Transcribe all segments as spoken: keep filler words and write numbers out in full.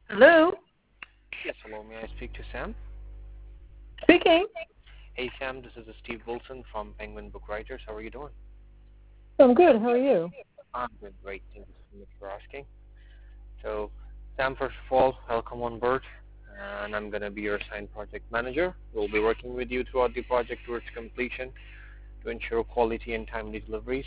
Hello? Yes, hello. May I speak to Sam? Speaking. Hey, Sam. This is Steve Wilson from Penguin Book Writers. How are you doing? I'm good. How are you? I'm doing great. Thank you so much for asking. So, Sam, first of all, welcome on board. And I'm going to be your assigned project manager. We'll be working with you throughout the project towards completion to ensure quality and timely deliveries.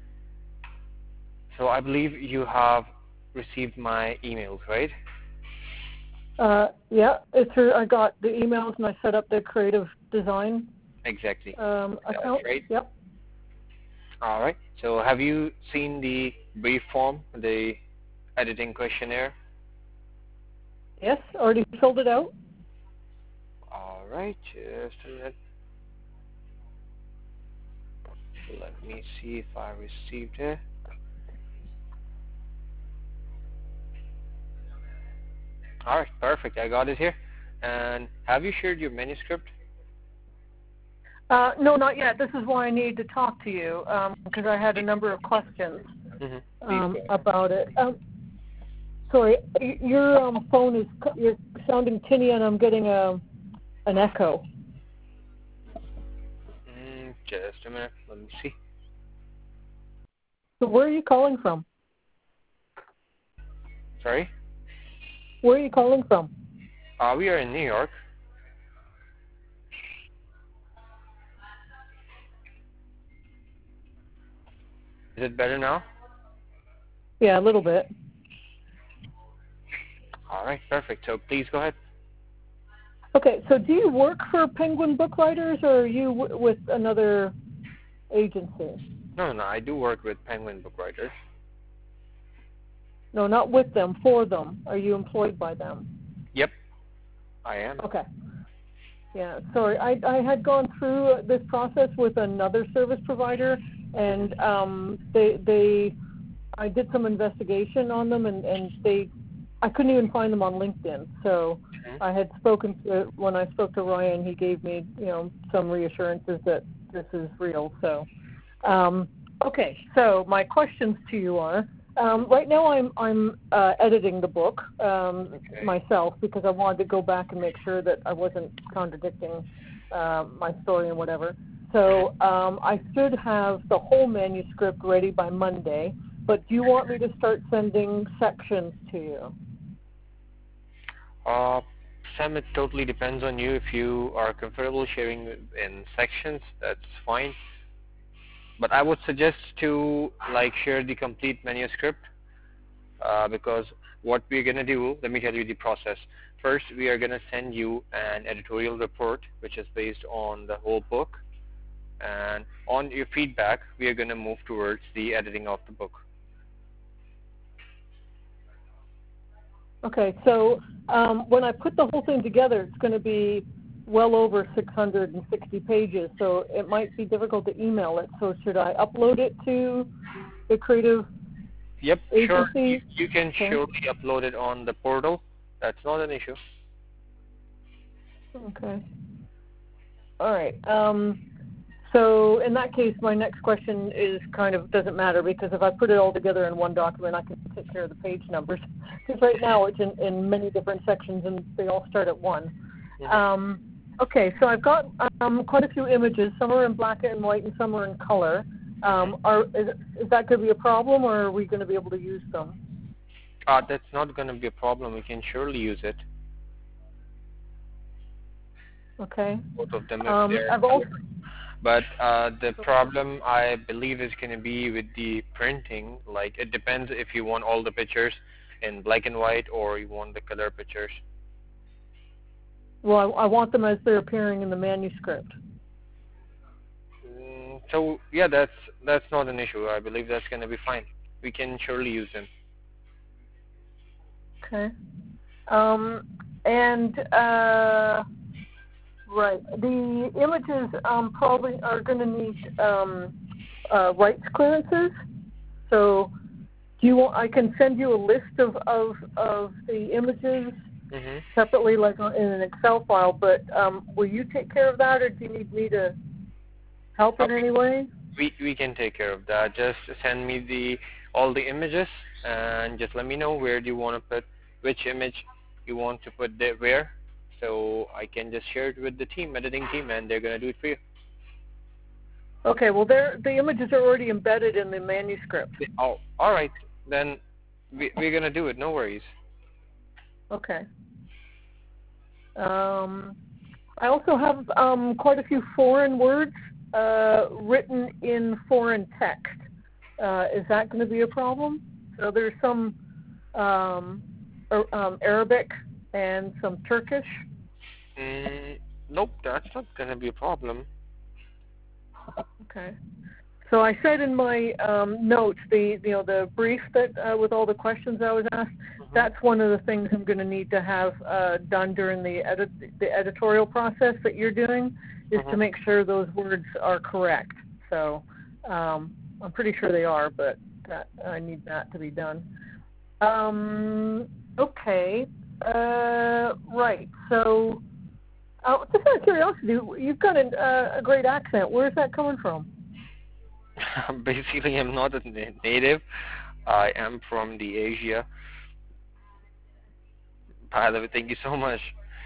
So I believe you have received my emails, right? Uh, yeah, it's her, I got the emails and I set up the creative design Exactly. um, That's account. right. Yep. All right. So have you seen the brief form, the editing questionnaire? Yes, already filled it out. All right, just a minute. Let me see if I received it. All right, perfect. I got it here. And have you shared your manuscript? Uh, no, not yet. This is why I need to talk to you because I had a number of questions Mm-hmm. Please um, go ahead. about it. Um, sorry, y- your um, phone is co- you're sounding tinny and I'm getting a an echo. Mm, just a minute. Let me see. So where are you calling from? Sorry. Where are you calling from? Uh, we are in New York. Is it better now? Yeah, a little bit. All right, perfect. So please go ahead. Okay, so do you work for Penguin Book Writers or are you w- with another agency? No, no, I do work with Penguin Book Writers. No, not with them, for them. Are you employed by them? Yep, I am. Okay. Yeah, sorry. I, I had gone through this process with another service provider, and um, they they I did some investigation on them, and, and they I couldn't even find them on LinkedIn. So Mm-hmm. I had spoken to when I spoke to Ryan, he gave me you know some reassurances that this is real. So um, okay, so my questions to you are. Um, right now, I'm I'm uh, editing the book um, Okay. myself because I wanted to go back and make sure that I wasn't contradicting uh, my story and whatever. So um, I should have the whole manuscript ready by Monday. But do you want me to start sending sections to you? Uh, Sam, it totally depends on you. If you are comfortable sharing in sections, that's fine. But I would suggest to like share the complete manuscript uh, because what we're going to do, let me tell you the process. First, we are going to send you an editorial report which is based on the whole book, and on your feedback, we are going to move towards the editing of the book. Okay, so um, when I put the whole thing together, it's going to be well over six hundred sixty pages, so it might be difficult to email it. So should I upload it to the creative Yep, sure. You, agency? you can Okay. surely upload it on the portal. That's not an issue. Okay. All right. Um, so in that case, my next question is kind of doesn't matter because if I put it all together in one document, I can take care of the page numbers. Because right now it's in, in many different sections and they all start at one. Mm-hmm. Um, okay, so I've got um, quite a few images. Some are in black and white and some are in color. Um, are is, is that going to be a problem or are we going to be able to use them? Uh, that's not going to be a problem. We can surely use it. Okay. Both of them if Um, they're I've also but uh, the problem I believe is going to be with the printing. Like it depends if you want all the pictures in black and white or you want the color pictures. well, I, I want them as they're appearing in the manuscript. Mm, so yeah, that's that's not an issue. I believe that's going to be fine. We can surely use them. Okay. Um, and uh, right, the images um, probably are going to need um, uh, rights clearances. So, do you want? I can send you a list of of, of the images Mm-hmm. separately, like on- in an Excel file. But um, will you take care of that, or do you need me to help in Okay. any way? We we can take care of that. Just send me the all the images and just let me know where do you want to put which image you want to put there where, so I can just share it with the team, editing team, and they're going to do it for you. Okay, well, they're, the images are already embedded in the manuscript. Oh, all right. Then we, we're going to do it. No worries. Okay. Um, I also have um, quite a few foreign words uh, written in foreign text. Uh, is that going to be a problem? So there's some um, er, um, Arabic and some Turkish. Mm, nope, that's not going to be a problem. Okay. So I said in my um, notes, the you know the brief that uh, with all the questions I was asked, Mm-hmm. that's one of the things I'm going to need to have uh, done during the edit the editorial process that you're doing, is Mm-hmm. to make sure those words are correct. So um, I'm pretty sure they are, but that, I need that to be done. Um, okay. Uh, right. So uh, just out of curiosity, you've got an, uh, a great accent. Where's that coming from? Basically, I'm not a native. I am from the Asia. By the way, thank you so much.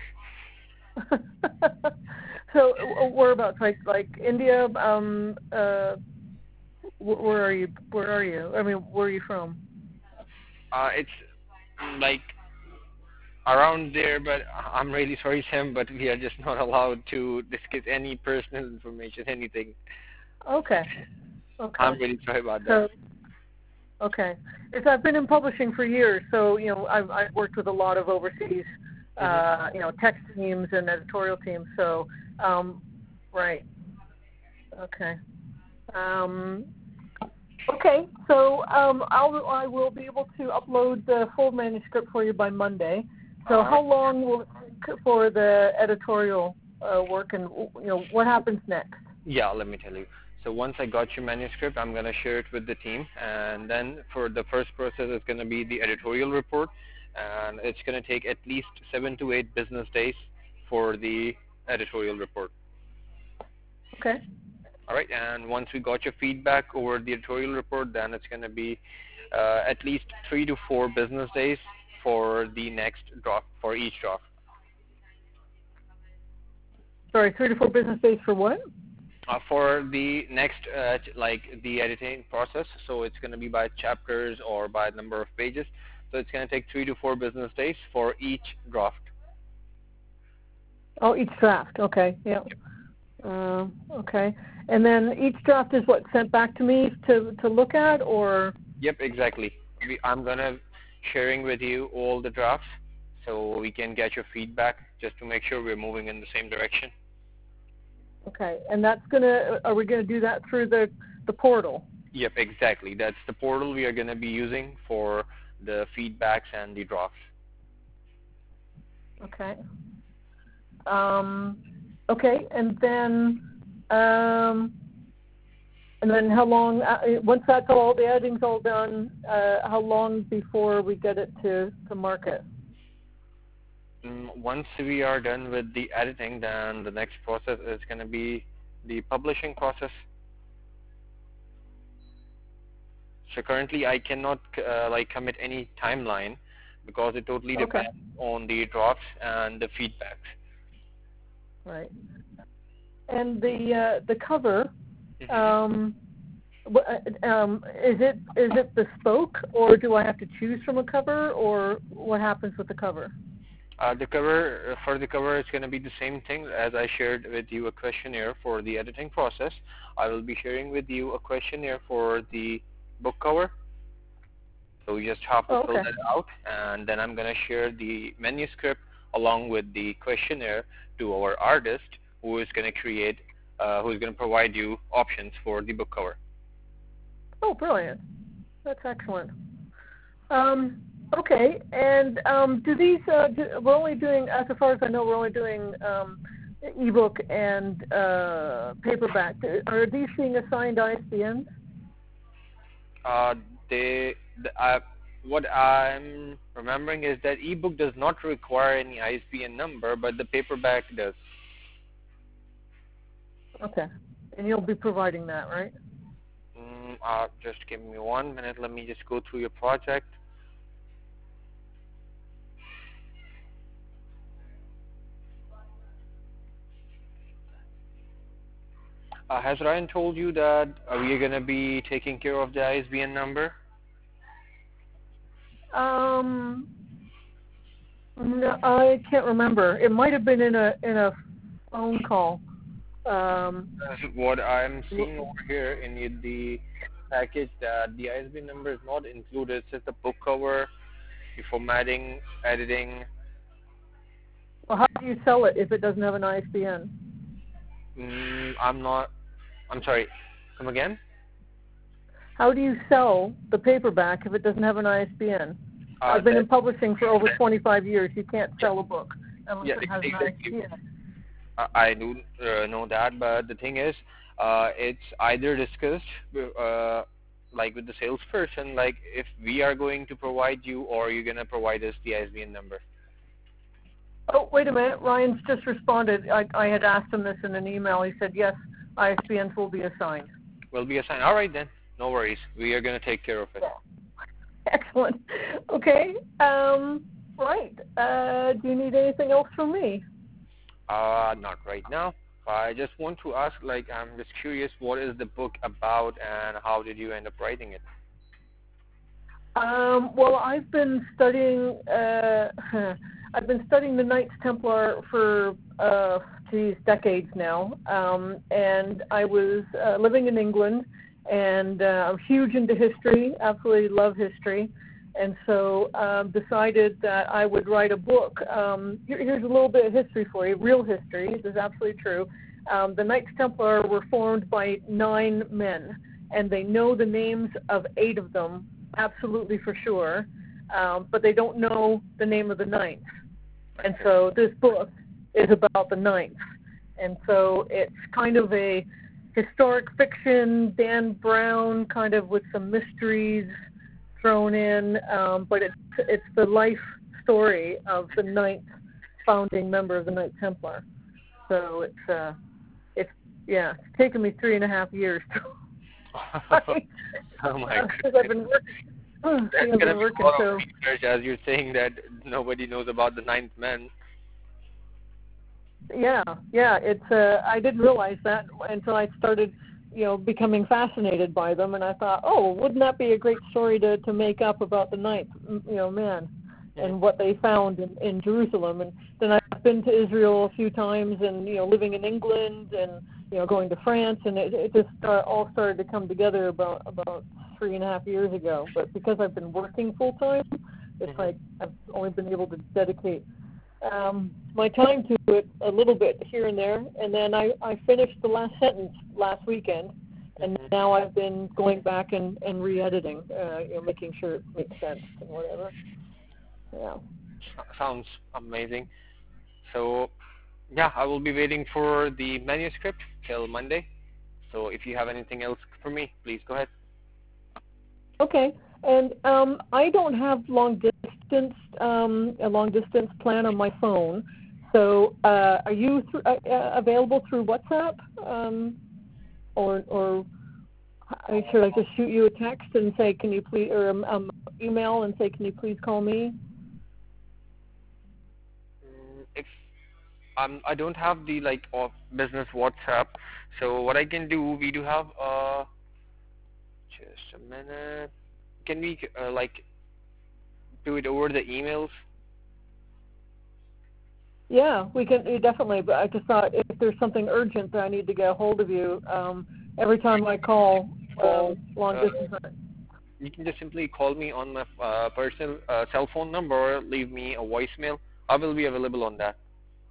So whereabouts? Like like India? Um, uh, where are you? Where are you? I mean, where are you from? Uh, it's like around there, but I'm really sorry, Sam, but we are just not allowed to discuss any personal information, anything. Okay. Okay. I'm really sorry about So, that. okay. It's, I've been in publishing for years, so you know I've, I've worked with a lot of overseas, uh, Mm-hmm. you know, text teams and editorial teams. So, um, right. Okay. Um, okay. So um, I'll I will be able to upload the full manuscript for you by Monday. So All right. how long will it take for the editorial uh, work, and you know what happens next? Yeah, let me tell you. So once I got your manuscript, I'm going to share it with the team, and then for the first process, it's going to be the editorial report, and it's going to take at least seven to eight business days for the editorial report. Okay. All right, and once we got your feedback over the editorial report, then it's going to be uh, at least three to four business days for the next draft, for each draft. Sorry, three to four business days for what? Uh, for the next, uh, like the editing process, so it's going to be by chapters or by number of pages. So it's going to take three to four business days for each draft. Oh, each draft. Okay. Yeah. Uh, okay. And then each draft is what, sent back to me to to look at, or? Yep, exactly. We, I'm going to sharing with you all the drafts so we can get your feedback just to make sure we're moving in the same direction. Okay. And that's gonna. Are we gonna do that through the the portal? Yep, exactly. That's the portal we are going to be using for the feedbacks and the drafts. Okay. Um, okay. And then, um, and then how long? Uh, once that's all, the editing's all done. Uh, how long before we get it to to market? Mm, Once we are done with the editing, then the next process is going to be the publishing process. So currently, I cannot uh, like commit any timeline because it totally Okay. depends on the drafts and the feedback. Right. And the uh, the cover, Mhm. um, wh- uh, um, is it is it bespoke, or do I have to choose from a cover, or what happens with the cover? Uh, the cover, for the cover, it's going to be the same thing as I shared with you a questionnaire for the editing process. I will be sharing with you a questionnaire for the book cover. So you just have to Oh, fill okay. that out, and then I'm going to share the manuscript along with the questionnaire to our artist, who is going to create, uh, who is going to provide you options for the book cover. Oh, brilliant. That's excellent. Um, okay. And um, do these? Uh, do, we're only doing, as far as I know, we're only doing um, ebook and uh, paperback. Are these being assigned I S B Ns? Uh, they, the, uh, what I'm remembering is that ebook does not require any I S B N number, but the paperback does. Okay. And you'll be providing that, right? Mm, uh, just give me one minute. Let me just go through your project. Uh, has Ryan told you that uh, we are going to be taking care of the I S B N number? Um, no, I can't remember. It might have been in a in a phone call. Um, What I'm seeing over here in the package, that the I S B N number is not included. It's just the book cover, the formatting, editing. well, how do you sell it if it doesn't have an I S B N? Mm, I'm not. I'm sorry. Come again? How do you sell the paperback if it doesn't have an I S B N? Uh, I've been that, in publishing for over twenty-five years. You can't sell a book unless yeah, it has an I S B N. I I do uh, know that, but the thing is, uh, it's either discussed, uh, like with the salesperson, like if we are going to provide you, or you're gonna provide us the I S B N number. Oh, wait a minute. Ryan's just responded. I, I had asked him this in an email. He said, yes, I S B Ns will be assigned. Will be assigned. All right then. No worries. We are gonna take care of it. Excellent. Okay. Um, right. Uh, do you need anything else from me? Uh, not right now. I just want to ask, like, I'm just curious, what is the book about, and how did you end up writing it? Um, well, I've been studying. Uh, I've been studying the Knights Templar for, uh, geez, decades now. Um, and I was uh, living in England, and uh, I'm huge into history. Absolutely love history, and so um, decided that I would write a book. Um, here, here's a little bit of history for you, real history. This is absolutely true. Um, the Knights Templar were formed by nine men, and they know the names of eight of them absolutely for sure, um, but they don't know the name of the ninth. And so this book is about the ninth. And so it's kind of a historic fiction, Dan Brown, kind of with some mysteries thrown in, um, but it's, it's the life story of the ninth founding member of the Knights Templar. So it's, uh, it's yeah, it's taken me three and a half years to Oh my Because I've been working. Oh, That's I've gonna been be working a lot so. of research, as you're saying that nobody knows about the ninth man. Yeah, yeah. It's. Uh, I didn't realize that until I started, you know, becoming fascinated by them, and I thought, oh, wouldn't that be a great story to to make up about the ninth, you know, man, and what they found in, in Jerusalem. And then I've been to Israel a few times, and you know, living in England, and you know, going to France, and it, it just uh, all started to come together about about three and a half years ago. But because I've been working full time, it's mm-hmm. like I've only been able to dedicate um, my time to it a little bit here and there. And then I, I finished the last sentence last weekend, and mm-hmm. now I've been going back and, and re-editing, uh, you know, making sure it makes sense and whatever. Yeah. Sounds amazing. So, yeah, I will be waiting for the manuscript till Monday. So if you have anything else for me, please go ahead. Okay. And um, I don't have long distance um, a long distance plan on my phone. So uh, are you th- uh, available through WhatsApp, um, or or should I just shoot you a text and say, can you please, or um, um, email and say, can you please call me? If um, I don't have the like uh, business WhatsApp, so what I can do, we do have uh, just a minute. Can we uh, like do it over the emails? Yeah, we can definitely. But I just thought if there's something urgent that I need to get a hold of you, um, every time I call, um, long uh, distance. You can just simply call me on my uh, personal uh, cell phone number, or leave me a voicemail. I will be available on that.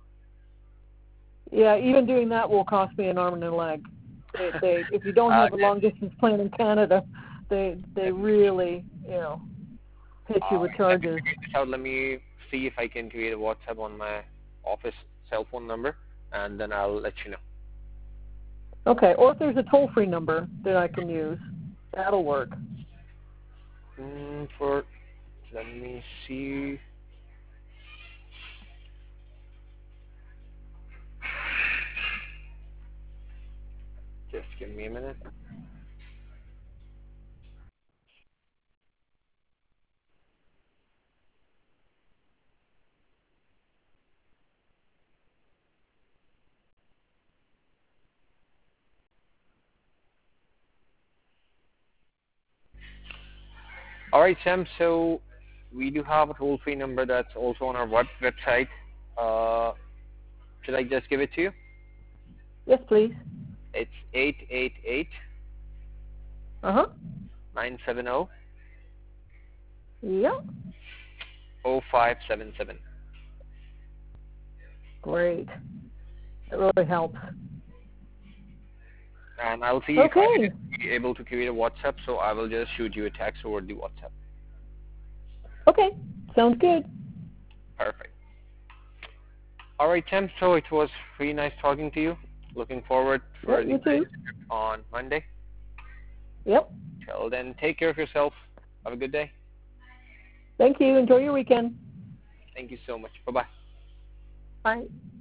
Yeah, even doing that will cost me an arm and a leg. They, they, if you don't have uh, a long distance plan in Canada, they they really, you know, hit you uh, with charges. Let me, let me see if I can create a WhatsApp on my office cell phone number, and then I'll let you know. Okay, or if there's a toll-free number that I can use, that'll work. Mm, for let me see. Just give me a minute. All right, Sam. So we do have a toll-free number that's also on our web website. Uh, should I just give it to you? Yes, please. It's eight eight eight, Uh-huh. nine seven zero, Yep. zero five seven seven. Great. That really helps. And I'll see Okay. if I'm able to create a WhatsApp, so I will just shoot you a text over the WhatsApp. Okay. Sounds good. Perfect. All right, Tim. So it was really nice talking to you. Looking forward for Yep, you the too. on Monday. Yep. Till then, take care of yourself. Have a good day. Thank you. Enjoy your weekend. Thank you so much. Bye-bye. Bye.